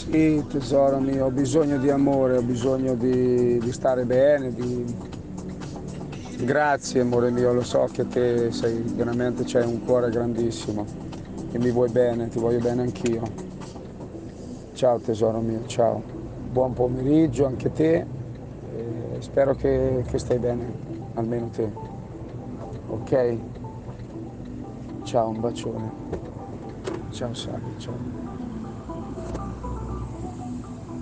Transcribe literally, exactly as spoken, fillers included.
Sì, tesoro mio, ho bisogno di amore, ho bisogno di, di stare bene, di... Grazie amore mio, lo so che te sei veramente, c'hai un cuore grandissimo e mi vuoi bene, ti voglio bene anch'io. Ciao tesoro mio, ciao. Buon pomeriggio anche te e spero che, che stai bene, almeno te. Ok? Ciao, un bacione. Ciao Sara, ciao.